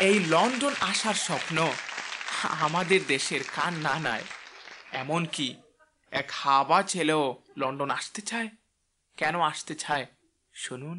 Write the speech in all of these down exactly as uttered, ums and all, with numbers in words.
এই লন্ডন আসার স্বপ্ন আমাদের দেশের কান না নাই, এমনকি এক হাবা ছেলেও লন্ডন আসতে চায়। কেন আসতে চায় শুনুন।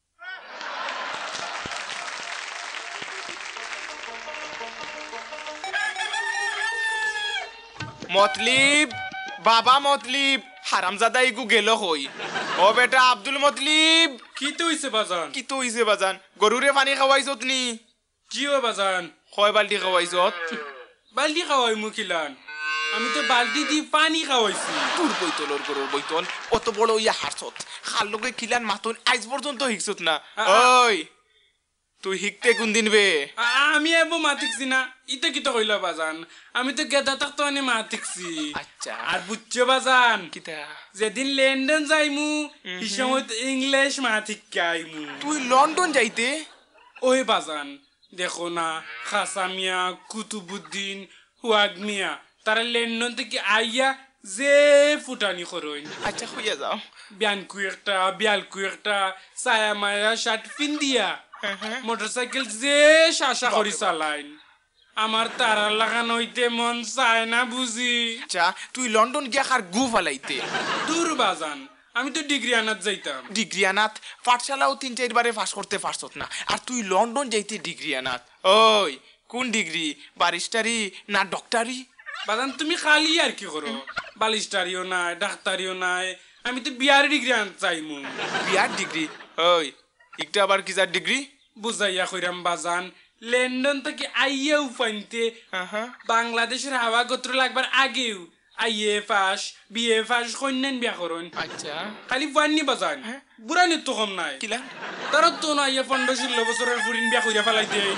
মতলিব, বাবা মতলিব, হারামজাদা ইগু গেল হই। ও বেটা আব্দুল মতলিব। কি তো হইছে বাজান? কি তো হইছে বাজান? গরুরে পানি খাওয়াইছত নি? জিও বাজান। কয় বালতি খাওয়াইছত? বালতি খাওয়াই মুখিলান, আমি তো বালতি দি পানি খাওয়াইছি। তোর বইতলর গরুর বইতল অত বড় ইয়া হারছত, খাল লোকে কিলান মাতুন আজ পর্যন্ত হিকছত না। ওই তুই হিকতে কোন দিন বে? আমি এবো মাতিকছি না, ইটা কি তো কইলা বাজান? আমি তো গেদা থাক তো আনে মাতিকছি। আচ্ছা আর বুঝছো বাজান, কিতা যেদিন লন্ডন যাইমু এই সময় তো ইংলিশ মাতিক আইমু। তুই লন্ডন যাইতে? ওই বাজান দেখো না, খাসামিয়া, কুতুবুদ্দিন, হুয়াগ মিয়া তারা লন্ডন থেকে আইয়া যে ফুটানি করইন। আচ্ছা হইয়া যাও। বিয়ানকু একটা বিয়ালকু একটা ছায়া মায়া শার্ট ফিন্দিয়া মোটরসাইকেল যে শাসা করি চালাইন। আমার তারা লাগানো হইতে মন চায় না বুঝি। আচ্ছা তুই লন্ডন গিয়া কার গু ফালাইতে? দূর বাজান, আমি তো ডিগ্রি আনাত যাইতাম। ডিগ্রি আনাত পাঠশালাও তিন চারবারে পাস করতে পারছত না, আর তুই লন্ডন যাইতে ডিগ্রি আনাত? ওই কোন ডিগ্রি, বারিস্টারি না ডক্টরি? বাজান তুমি খালি আর কি করো, বালিস্টারিও নাই ডাক্তারিও নাই, আমি তো বিয়ার ডিগ্রি আনতে চাইমু। বিয়ার ডিগ্রি? ওই একটা আবার কিজার ডিগ্রি? বুঝাইয়া কইরাম বাজান, লন্ডন থেকে আইয়া উপাইতে বাংলাদেশের হাওয়া গোত্র লাগবার আগেও আইএ পাস বিএ পাস কন্যান বিয়া করুন। আচ্ছা খালি পাননি বাজান, বুড়ানি তো কম নাই। কিলা তারা তো না আইয়া পনেরো ষোলো বছরের ফুরিন বিয়া কইরা ফেলাই দেয়।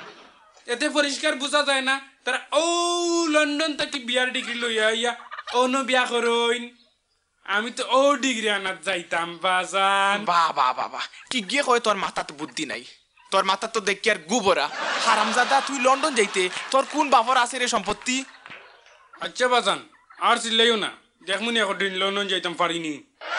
এতে পরিষ্কার বোঝা যায় না তারা ও লন্ডন থেকে বিয়ার ডিগ্রি লইয়া আইয়া অন্য বিয়া করুন। আমি তো ও ডিগ্রি আনাত যাইতাম বাজান। বা বা বাবা কি গিয়ে কয় তোর মাথা তো বুদ্ধি নাই, তোর মাথা তো দেখি আর গুবরা। হারামজাদা তুই লন্ডন যাইতে তোর কোন বাপর আছে রে সম্পত্তি? আচ্ছা বাজান আর চিল্লাইও না, দেখমুনি এখন দিন লন্ডন যাইতাম পারিনি।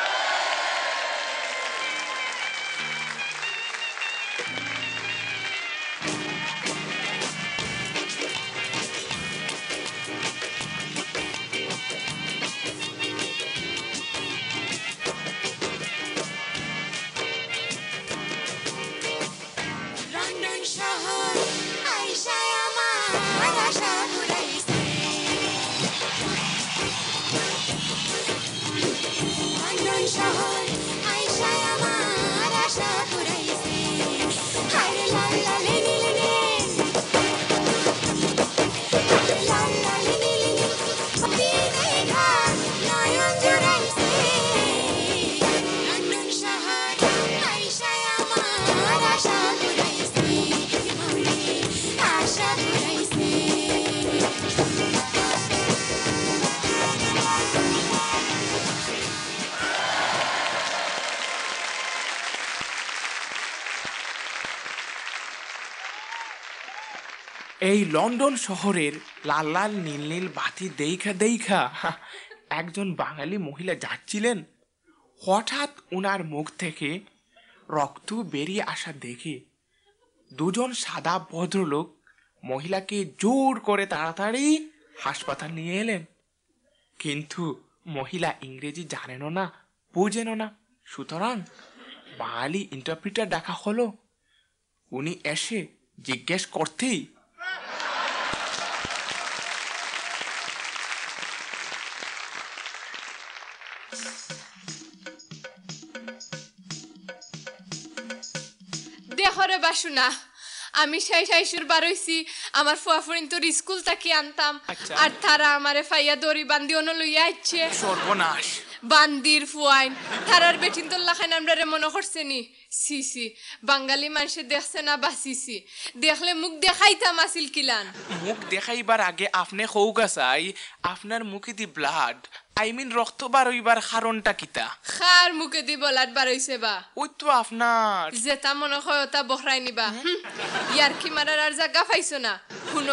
এই লন্ডন শহরের লাল লাল নীল নীল বাতি দেখা দেখা একজন বাঙালি মহিলা যাচ্ছিলেন। হঠাৎ ওনার মুখ থেকে রক্ত বেরিয়ে আসা দেখে দুজন সাদা ভদ্রলোক মহিলাকে জোর করে তাড়াতাড়ি হাসপাতাল নিয়ে এলেন। কিন্তু মহিলা ইংরেজি জানেন না, বুঝেন না, সুতরাং বাঙালি ইন্টারপ্রিটার ডাকা হলো। উনি এসে জিজ্ঞেস করতেই দেহরে বাসুনা, আমি সেই শাইশুর বার হইছি আমার ফুয়াফুরিন তোর স্কুল থাকি আনতাম, আর তারা আমারে ফাইয়া দড়ি বান্ধি অন্য লইয়া আইছে। সর্বনাশ! বান্দির ফুয়াইন তারার বেটিন তোল্লা খান আমরা রে মনে করছে নি? সি সি, বাঙালি মানুষে দেখছে না বাসিসি, দেখলে মুখ দেখাইতাম আসিল কিলান। মুখ দেখাইবার আগে আপনি হৌগা চাই আপনার মুখে দি ব্লাড, আই মিন রক্ত বার হইবার কারণটা কিতা? খার মুখে দি বলাট বার হইছে বা? ওই তো আপনার যেটা মনে হয় ওটা বহরাই নিবা। ইয়ার কি মারার আর জায়গা পাইছো না? শুনো,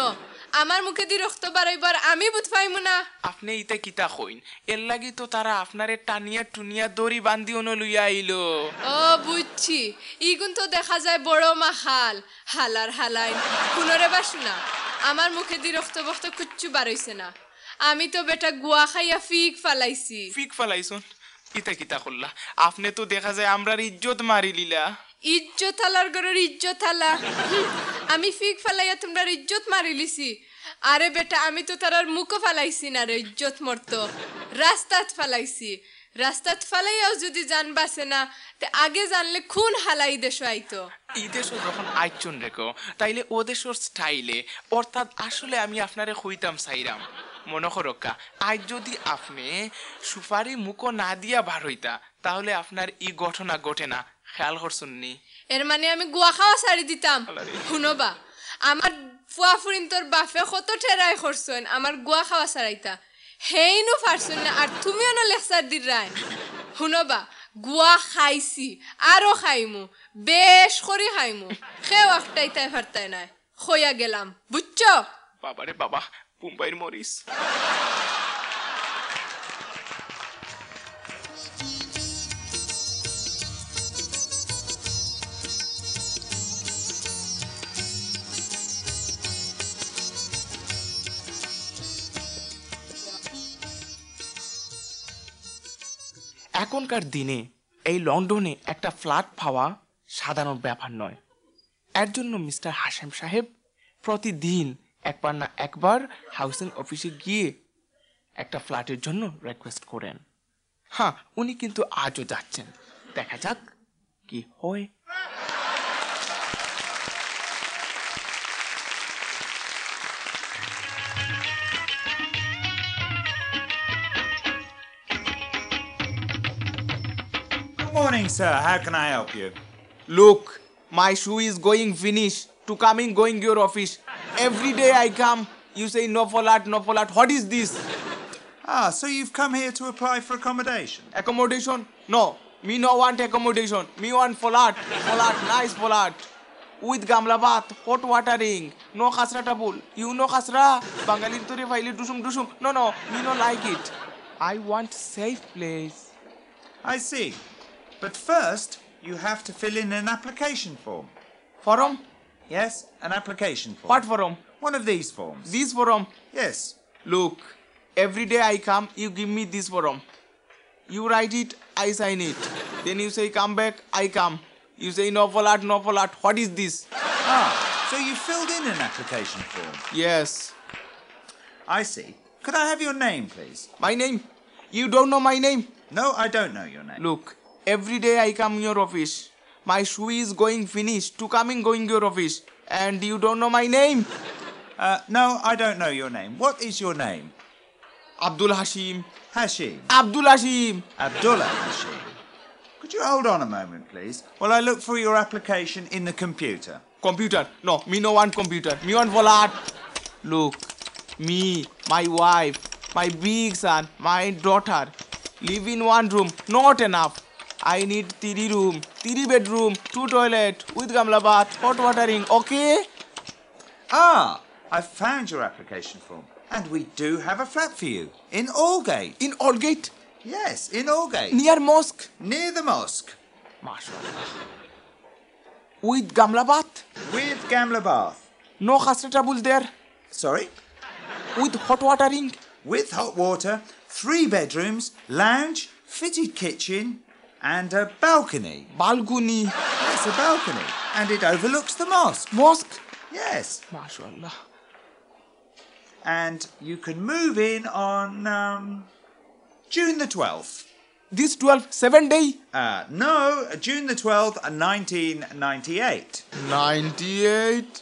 আমার মুখে দি রক্ত বাড়াইবার আমি বুঝ পাইমু না আপনি ইতে কিতা কইন এর লাগি তো তারা আপনারে টানিয়া টুনিয়া দড়ি বান্ধি অন লইয়া আইলো ও বুঝছি ইগুন তো দেখা যায় বড় মাখাল হালার হালাইন পুনরে বাসু না আমার মুখে দি রক্ত বক্ত কুচ্ছু বাড়াইছে না আমি তো বেটা গুয়া খাইয়া ফিক ফালাইছি ফিক ফালাইছুন ইতা কিতা করলা আপনি তো দেখা যায় আমরার ইজ্জত মারি লিলা ইজ্জত হালার ঘরের ইজ্জত হালা আমি ফিক ফালাইয়া তোমরা ইজ্জত মারি লিছি আরে বেটা আমি তো তারার মুখও ফালাইছি না রে ইজ্জত মরতো রাস্তাত ফালাইছি রাস্তাত ফালাইয়াও যদি জান বাসে না তে আগে জানলে খুন হালাই দেশ আইতো এই দেশও যখন আইচন রেখো তাইলে ও দেশের স্টাইলে অর্থাৎ আসলে আমি আপনারে কইতাম চাইরাম মনে করক্কা আজ যদি আপনি সুপারি মুখো না দিয়া বার হইতা তাহলে আপনার এই ঘটনা ঘটে না খেয়াল করছুননি এর মানে আমি গুয়া খাওয়া ছাড়ি দিতাম শুনবা আমার ফুয়া ফুরিন তোর বাপে কত ঠেরাই করছেন আমার গুয়া খাওয়া ছাড়াইতা হেইনু পারছুন না আর তুমিও না লেকচার দিরাই শুনবা গুয়া খাইছি আরো খাইমু বেশ করে খাইমু খেও একটাই তাই ফারতাই নাই খইয়া গেলাম বুঝছো বাবারে বাবা মুম্বাইয়ের মরিস এখনকার দিনে এই লন্ডনে একটা ফ্ল্যাট পাওয়া সাধারণ ব্যাপার নয় এর জন্য মিস্টার হাশেম সাহেব প্রতিদিন একবার না একবার হাউসিং অফিসে গিয়ে একটা ফ্ল্যাটের জন্য রিকোয়েস্ট করেন হ্যাঁ উনি কিন্তু আজও যাচ্ছেন দেখা যাক কি হয় Morning, sir. How can I help you? Look, my shoe is going finish to coming going your office. Every day I come, you say no flat, no flat. What is this? Ah, so you've come here to apply for accommodation? Accommodation? No, me no want accommodation. Me want flat, flat, nice flat. With gamla bath, hot watering, no khasra tabul. You know khasra? Bangalin ture faile dusum dusum. No, no, me no like it. I want safe place. I see. But first, you have to fill in an application form. Forum? Yes, an application form. What forum? One of these forms. This forum? Yes. Look, every day I come, you give me this forum. You write it, I sign it. Then you say come back, I come. You say no flat, no flat. What is this? Ah, so you filled in an application form. Yes. I see. Could I have your name, please? My name? You don't know my name? No, I don't know your name. Look, every day I come in your office. My shoe is going finished to coming going your office. And you don't know my name? Uh, no, I don't know your name. What is your name? Abdul Hashim. Hashim. Abdul Hashim. Abdullah Hashim. Could you hold on a moment, please, while I look for your application in the computer? Computer. No, me no want computer. Me want flat. Look, me, my wife, my big son, my daughter live in one room. Not enough. I need three room, three bedroom, two toilet with gamla bath, hot watering. Okay? Ah, I've found your application form. And we do have a flat for you. In Aldgate. In Aldgate? Yes, in Aldgate. Near mosque? Near the mosque. MashaAllah. With gamla bath? With Gamla Bath. No khasra trouble there? Sorry? With hot watering? With hot water, three bedrooms, lounge, fitted kitchen, and a balcony. Balcony? Yes, a balcony. And it overlooks the mosque. Mosque? Yes. MashaAllah. And you can move in on um, June the twelfth. This twelve, seven day? Uh, no, June the twelfth, nineteen ninety-eight. ninety-eight.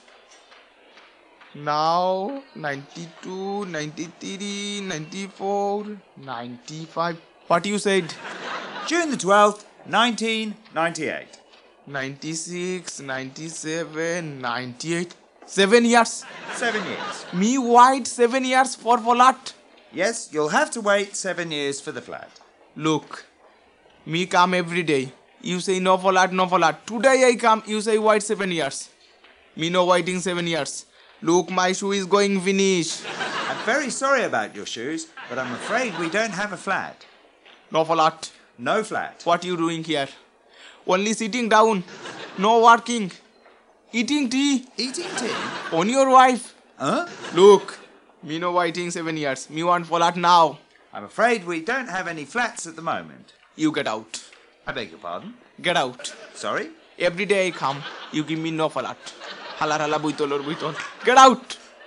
Now, ninety-two, ninety-three, ninety-four, ninety-five. What you said? June the twelfth, nineteen ninety-eight. ninety-six, ninety-seven, ninety-eight. Seven years. Seven years. Me wait seven years for flat. Yes, you'll have to wait seven years for the flat. Look, me come every day. You say no flat, no flat. Today I come, you say wait seven years. Me no waiting seven years. Look, my shoe is going finish. I'm very sorry about your shoes, but I'm afraid we don't have a flat. No flat. No flat. What you doing here? Only sitting down. No working. Eating tea. Eating tea? On your wife. Huh? Look, me no waiting seven years. Me want flat now. I'm afraid we don't have any flats at the moment. You get out. I beg your pardon? Get out. Sorry? Every day I come, you give me no flat. Halar hala buitolor buitol. Get out.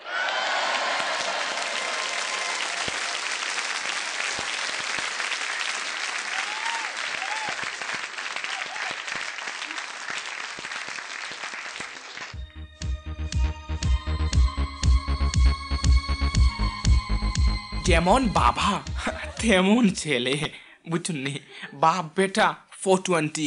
যেমন বাবা তেমন ছেলে বুঝুন নি বাপ বেটা four twenty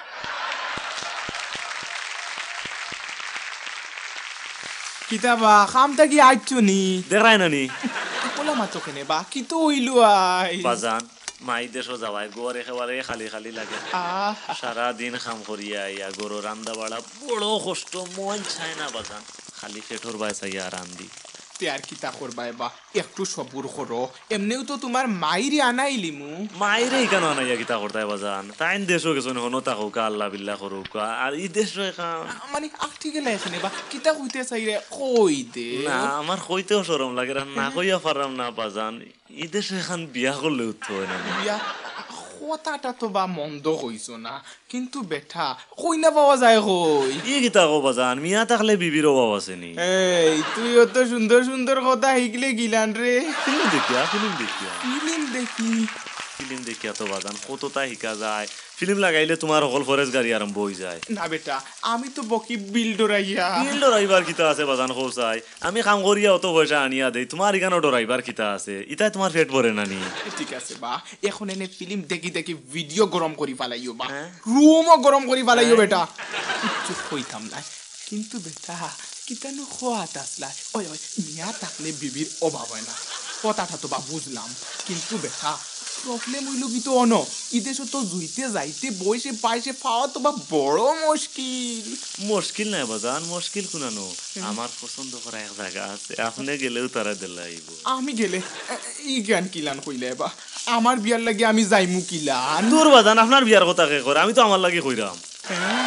কিতাবা খামটা কি আইছো নি দেখাই না নি কোলা মাতো কেনে বা কি তো হইলো আই বাজান মাই দেশও যাওয়ায় গড় একেবারে খালি খালি লাগে আহ সারা দিন খাম করিয়া ইয়া গরু রান্দা বাড়া বড় কষ্ট মন চায় না বাজান খালি পেটর বাই চাইয়া রান্দি তে আর কিতা করবাই বা একটু সবুর করো এমনিও তো তোমার মাইরে আনাইলি মু মাইরে কেন আনাইয়া কিতা করতাই বাজান তাইন দেশও গেছো হনো তাকুকা আল্লাহ বিল্লাহ করুকা আর ই দেশ কাম মানে আখটি গেলে এখানে বা কিতা কইতে চাইরে কই দে না আমার কইতেও শরম লাগে না কইয়া পারাম না বাজান ই দেশে এখন বিয়া করলে উঠতে হয় না বিয়া কথাটা তো বা মন্দ হইছো না কিন্তু বেটা কই না পাওয়া যায় কই ই কিতা কো বাজান মিয়া থাকলে বিবির অভাব আছে নি এই তুই অত সুন্দর সুন্দর কথা শিখলে গিলান রে ফিল্ম দেখিয়া ফিল্ম দেখিয়া ফিল্ম দেখি ফিল্ম দেখিয়া তো বাজান কতটা শিকা যায় ফিল্ম লাগাইলে তোমার সকল ফরেজ গাড়ি আরম্ভ হয়ে যায় না বেটা আমি তো বকি বিল ডরাইয়া বিল ডরাইবার কিতা আছে বাজান খোসাই আমি কাম করিয়া অত পয়সা আনিয়া দেই তোমার ইখানো ডরাইবার কিতা আছে ইতাই তোমার পেট ভরে না নি ঠিক আছে বা এখন এনে ফিল্ম দেখি দেখি ভিডিও গরম করি ফেলাইও বা হ্যাঁ? রুমও গরম করি ফেলাইও বেটা কিচ্ছু কইতাম না কিন্তু বেটা কিতানো খোয়াত আসলাই ওই ওই মিয়া থাকলে বিবির অভাব হয় না কথাটা তো বা বুঝলাম কিন্তু বেটা প্রবলেম হইল কি তো অন ইদেশে তো জুইতে যাইতে বইসে পাইসে পাওয়া তো বা বড় মুশকিল মুশকিল নাই বাজান মুশকিল কুনানো আমার পছন্দ করা এক জায়গা আছে আপনি গেলেও তারা দিলাইব আমি গেলে এ- ই জ্ঞান কিলান কইলে বা আমার বিয়ার লাগে আমি যাইমু কিলান দূর বাজান আপনার বিয়ার কথা কে করে আমি তো আমার লাগে কইরাম হ্যাঁ?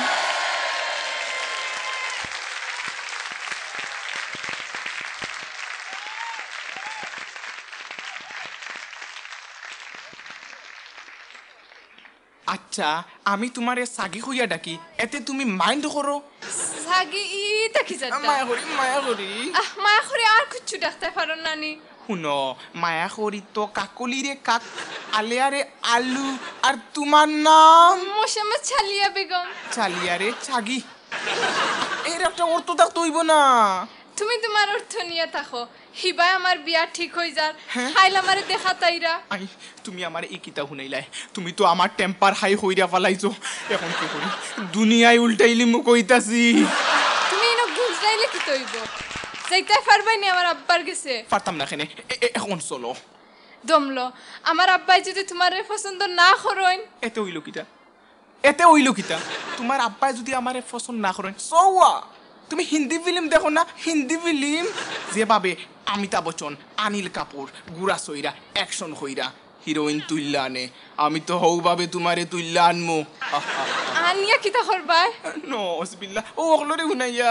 আচ্ছা আমি তোমারে সাগি হইয়া ডাকি এতে তুমি মাইন্ড করো সাগি ইটা কি জানতা মায়া করি মায়া করি আহ মায়া করে আর কিচ্ছু ডাকতে পারো নানি শুনো মায়া করি তো কাকলি রে কাক আলেয়ারে আলু আর তোমার নাম মোশাম্মদ ছালিয়া বেগম চালিয়ারে ছাগি এর একটা অর্থ থাকতে হইব না তুমি তোমার অর্থ নিয়ে থাকো হিবাই আমার বিয়া ঠিক হয়ে যার হ্যাঁ? খাইল আমারে দেখা তাইরা আই তুমি আমার এই কিতা শুনাইলাই তুমি তো আমার টেম্পার হাই হইরা ফালাইছো এখন কি করি দুনিয়ায় উল্টাইলি মু কইতাছি তুমি এনে গুজরাইলে কি তৈব যাইতে পারবাই নি আমার আব্বার গেছে পারতাম না এখানে এ- এ- এখন চলো দমলো আমার আব্বাই যদি তোমার পছন্দ না করইন এতে হইল কিতা এতে হইল কিতা তোমার আব্বাই যদি আমারে পছন্দ না করেন সওয়া তুমি হিন্দি ফিল্ম দেখো না হিন্দি ফিল্ম যেভাবে অমিতাভ বচ্চন অনিল কাপুর গুড়া সইরা অ্যাকশন হইরা হিরোইন তুইল্লা আনে আমি তো হৌভাবে তোমারে তুইল্লা আনমু আনিয়া কিতা করবাই নো অসবিল্লা ও ওগুলোরে শুনাইয়া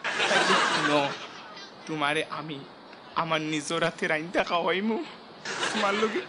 নো তোমারে আমি আমার নিজের হাতে রাইন্দা খাওয়াইমু তোমার লগে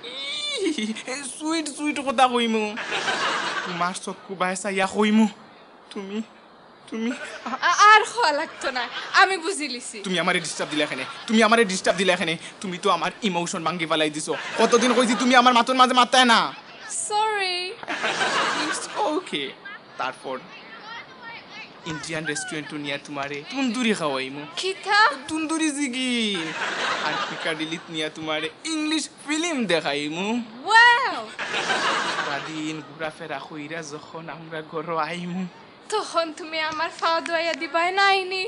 সুইট সুইট কথা কইমু তোমার চক্ষু বাই চাইয়া কইমু তুমি তুমি আ- আর খাওয়া লাগতো না আমি বুঝি লিছি তুমি আমারে ডিস্টার্ব দিলা এখানে তুমি আমারে ডিস্টার্ব দিলা এখানে তুমি তো আমার ইমোশন ভাঙ্গি ফেলাই দিছো কতদিন কইছি তুমি আমার মাথার মাঝে মারতায় না সরি ইটস ওকে তারপর ইন্ডিয়ান রেস্টুরেন্ট নিয়ে তোমারে তন্দুরি খাওয়াইমু কিতা তন্দুরি জিগি আর পিকাডিলিত নিয়ে তোমারে ইংলিশ ফিল্ম দেখাইমু ওয়াও সারাদিন ঘোরাফেরা কইরা যখন আমরা ঘর আইমু তখন তুমি আমার ফাওয়া দোয়া দিবাই নাইনি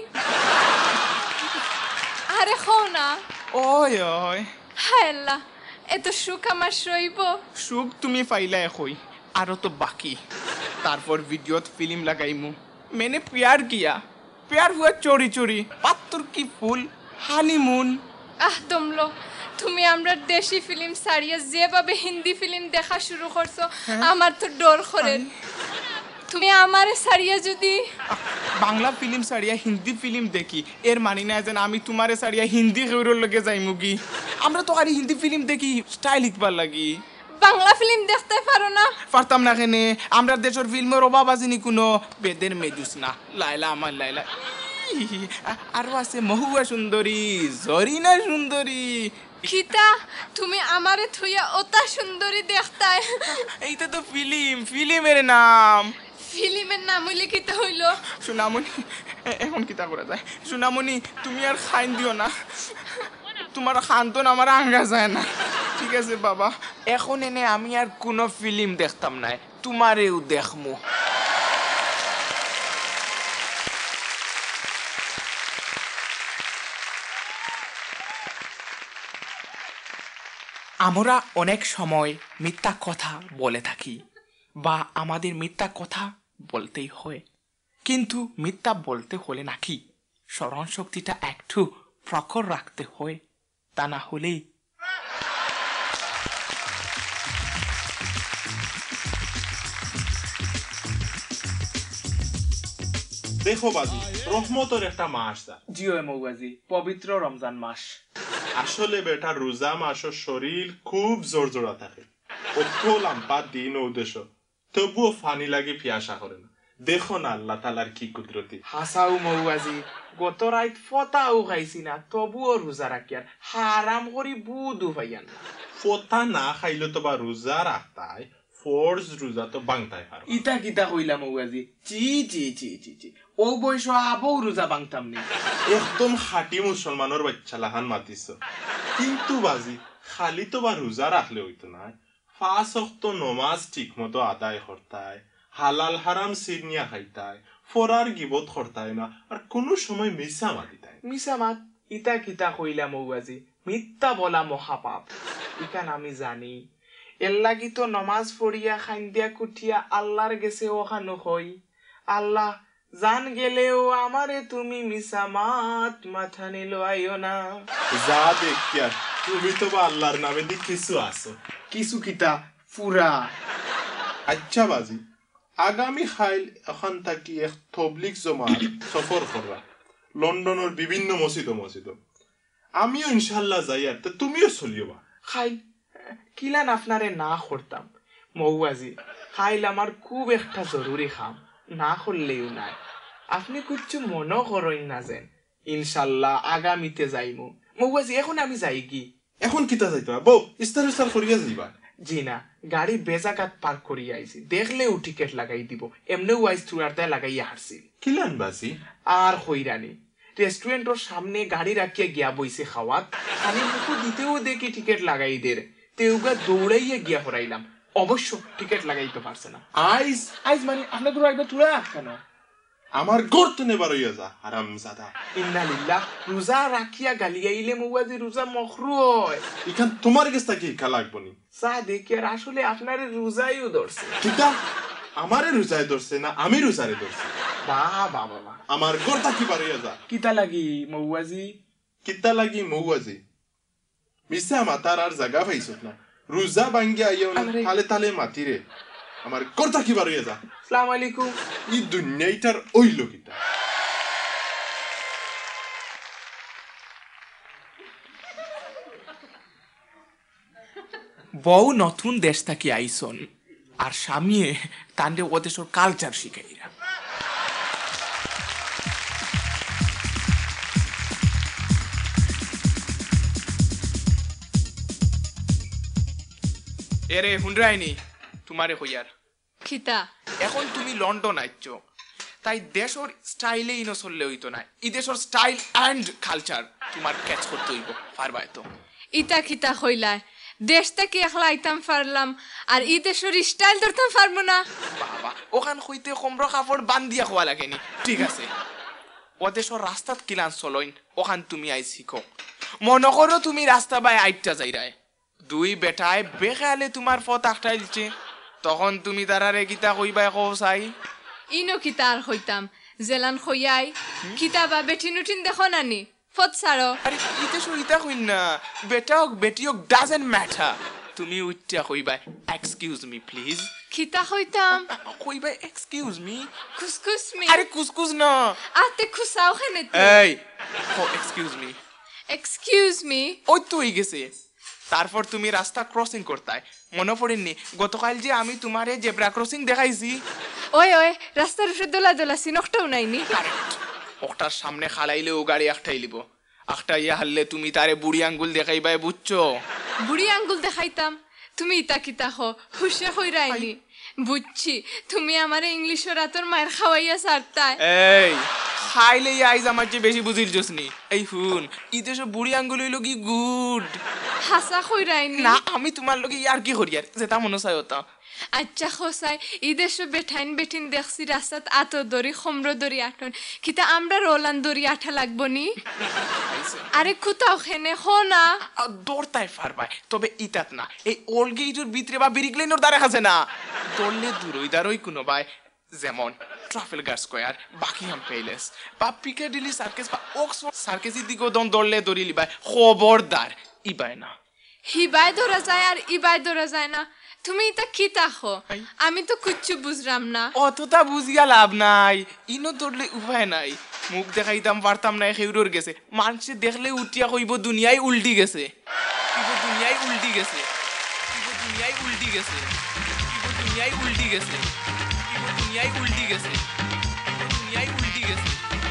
আরে খাও না ওই ওই হায় আল্লাহ এত সুখ আমার সইব সুখ তুমি পাইলা এখই আরো তো বাকি তারপর ভিডিওত ফিল্ম লাগাইমু মেনে প্যার কিয়া পেয়ার হুয়া চড়ি চড়ি পাত্তর কি ফুল হানিমুন আহ দমলো তুমি আমরা দেশি ফিল্ম সারিয়া যেভাবে হিন্দি ফিল্ম দেখা শুরু করছো আমার তো ডর করে তুমি আমার সারিয়া যদি বাংলা ফিল্ম সারিয়া হিন্দি ফিল্ম দেখি এর মানি না যেন আমি তোমারে সারিয়া হিন্দি হেউরোর লগে যাই মুগি আমরা তো আর হিন্দি ফিল্ম দেখি স্টাইল ইকবার লাগি বাংলা ফিল্ম দেখতে পারো না পারতাম না কেনে আমরা দেশের ফিল্মের অভাব আছিনি কোনো বেদের মেজুস না লাইলা আমার লাইলা ই, আরো আছে মহুয়া সুন্দরী জরিনা সুন্দরী খিতা তুমি আমারে থুইয়া ওতা সুন্দরী দেখতায় এইটা তো ফিল্ম ফিল্মের নাম ফিল্মের নাম হইলে কিতা হইল সুনামনি এ- এখন কিতা করা যায় সুনামনি তুমি আর খাইন দিও না তোমার খান্তন আমার আঙ্গা যায় না ঠিক আছে বাবা এখন এনে আমি আর কোনো ফিল্ম দেখতাম না তোমারেও দেখমু আমরা অনেক সময় মিথ্যা কথা বলে থাকি বা আমাদের মিথ্যা কথা বলতেই হয় কিন্তু মিথ্যা বলতে হলে নাকি স্মরণ শক্তিটা একটু প্রখর রাখতে হয় তা না হলেই দেখো বাজি রহমতের একটা মাস যা জিও মৌবাজি পবিত্র রমজান মাস আসলে বেটা রোজা মাসের শরীর খুব জোর জোড়া থাকে অর্থ লাম্পা দিন ও উদ্দেশ্য তবুও ফানি লাগে পিয়াসা করে না দেখো না আল্লাহ তালার কি কুদরতি হাসাও মৌবাজি গত রাত ফতাও খাইছি না তবুও রোজা রাখি আর হারাম করি বুধু ভাইয়ান ফোতা না খাইলে তো বা রোজা রাখতাই ফোর্স রোজা তো বাংতাই পারো ইটা কিতা কইলা মৌবাজি চি চি চি চি চি ও বয়স আবৌ রোজা বাংতাম নি একদম খাঁটি মুসলমানের বাচ্চা লাহান মাতিস কিন্তু বাজি খালি তো বা রোজা রাখলে হইতো না পাঁচ ওয়াক্ত নমাজ ঠিক মতো আদায় করতায় হালাল হারাম সিরনিয়া খাইতায় ফরার গিবত করতায় না আর কোনো সময় মিশা মাতিতায় মিসামাত ইটা কিতা কইলা মৌবাজি মিথ্যা বলা মহাপাপ ইকান আমি জানি এর লাগি তো নমাজ পড়িয়া খান্দিয়া কুঠিয়া আল্লাহর গেছে ওখানো হই আল্লাহ জান গেলেও আমারে তুমি মিসামাত মাথা নিলো আইও না যা দেখিয়া তুমি তো বা আল্লাহর নামে দি কিছু আছো কিছু কিতা ফুরা আচ্ছা বাজি আগামী খাইল এখন থাকি এক তবলিক জমাত সফর করবা লন্ডনের বিভিন্ন মসজিদ মসজিদ আমিও ইনশাল্লাহ যাই আর তা তুমিও চলিও খাইল কিলান আপনারে না করতাম মৌবাজি খাইল আমার খুব একটা জরুরি খাম না করলেও নাই আপনি কুচ্ছু মনও করেন না যেন ইনশাল্লাহ আগামীতে যাইমু মৌবাজি এখন আমি যাই কি এখন কিতা যাইতো বউ ইস্তার ইস্তার করিয়া যাইবা জি না গাড়ি বেজাকাত পার্ক করিয়া আইছি দেখলেও টিকেট লাগাই দিব এমনিও আইস থ্রুয়ারটায় লাগাইয়া হারছিল কিলান বাজি আর হইরানি রেস্টুরেন্টের সামনে গাড়ি রাখিয়া গিয়া বইছে খাওয়াত আমি মুখো দিতেও দেখি টিকেট লাগাই দের তেউগা দৌড়াইয়া গিয়া হরাইলাম অবশ্য টিকেট লাগাইতে পারছে না আইস আইজ মানে আপনাকে একবার তুলে কেন আমার গর্তে নেবার হইয়া যা হারাম জাদা ইন্না লিল্লাহ রোজা রাখিয়া গালিয়াইলে মৌয়াজি রোজা মখরু হয় এখান তোমার কাছে কি খা লাগবো নি চা দেখি আর আসলে আপনার রোজাইও ধরছে কিতা আমারে রোজায় ধরছে না আমি রোজারে ধরছি বাহ বাবা বাবা আমার গর্তা কি পারিয়া যা কিতা লাগি মৌয়াজি কিতা লাগি মৌয়াজি মিসা মাতার আর জায়গা পাইছত না রোজা ভাঙ্গিয়া আইয়া তালে তালে মাতিরে আমার গর্তা কি পারিয়া যা আসসালামু আলাইকুম ই দুনিয়াটার ওইল কিতা বউ নতুন দেশ থাকি আইসন আর স্বামীয়ে তান্ডে ও দেশের কালচার শিখাইরা এরে হুন্ডরাইনি তোমারে হইয়ার খিতা এখন তুমি লন্ডন আইছ তাই দেশের স্টাইলে ইনো চললে হইতো না ই দেশের স্টাইল অ্যান্ড কালচার তোমার ক্যাচ করতে হইব পারবাই তো ইতা খিতা কইলা দেশটা কি একলা আইতাম পারলাম আর ই দেশের স্টাইল ধরতাম পারবো না বাবা ওখান হইতে কমর কাপড় বান্ধিয়া খোয়া লাগেনি ঠিক আছে ও দেশের রাস্তাত কিলান চলইন ওখান তুমি আই শিখো মনে করো তুমি রাস্তা বাই আইটটা যাইরায় দুই বেটায় বেখালে তোমার পথ আটটাইলছে তখন তুমি তারারে গীতা কইবা কও চাই ইনো কিতা আর হইতাম জেলান খইয়াই কিতাবা বেটি নুটিন দেখো নানি ফত সারো আরে ইতে সইতা কইন না বেটা হোক বেটি হোক ডাজেন্ট ম্যাটার তুমি উইটা কইবা এক্সকিউজ মি প্লিজ খিতা হইতাম কইবা এক্সকিউজ মি খুসখুস মি আরে কুসকুস না আতে খুসাও খেনে এই ও এক্সকিউজ মি এক্সকিউজ মি ওই তো হয়ে গেছে তারপর তুমি রাস্তা ক্রসিং করতায় মনে পড়েননি গতকাল যে আমি তোমারে জেব্রা ক্রসিং দেখাইছি ওই ওই রাস্তার উপরে দোলা দোলা সিনকটাও নাইনি ওটার সামনে খালাইলে ও গাড়ি একটাই লিব একটা ইয়া হারলে তুমি তারে বুড়ি আঙ্গুল দেখাইবাই বুঝছো বুড়ি আঙ্গুল দেখাইতাম তুমি ইতা কিতা হো হুশে হইরাইনি বুঝছি তুমি আমারে ইংলিশ রাতর মায়ের খাওয়াইয়া সারতায় এই খাইলে আইজ আমার যে বেশি বুঝিল জসনি এই হুন ইতে সব বুড়ি আঙ্গুল হইল কি গুড হাসা হইরাইনি না আমি তোমার লগে ইয়ার কি করি আর যেটা মনে চাই ওটা আচ্ছা খোসাই ইদেশে বেঠাইন বেঠিন দেখছি রাস্তাত আতো দড়ি খমর দড়ি আটন কিতা আমরা রোলান দড়ি আঠা লাগবো নি আরে খুতাও খেনে হো না দৌড়তাই পারবাই তবে ইতাত না এই ওল্ড গেইটের ভিতরে বা বিরিকলাইনের দ্বারা আছে না দৌড়লে দূরই দাঁড়ই কোনো ভাই যেমন ট্রাফেলগার স্কোয়ার বাকিংহাম প্যালেস বা পিকাডিলি সার্কেস বা অক্সফোর্ড সার্কেসের দিকেও দন দৌড়লে দৌড়িলি ভাই খবরদার ইবাই না হিবাই ধরা যায় আর ইবাই ধরা যায় না তুমি এটা কি তাহো আমি তো কিচ্ছু বুঝলাম না অতটা বুঝিয়া লাভ নাই ইনো দৌড়লে উপায় নাই মুখ দেখাইতাম পারতাম না খেউরোর গেছে মানুষে দেখলে উঠিয়া কইব দুনিয়ায় উল্টি গেছে ইব দুনিয়ায় উল্টি গেছে ইব দুনিয়ায় উল্টি গেছে ইব দুনিয়ায় উল্টি গেছে ইব দুনিয়ায় উল্টি গেছে ইব দুনিয়ায় উল্টি গেছে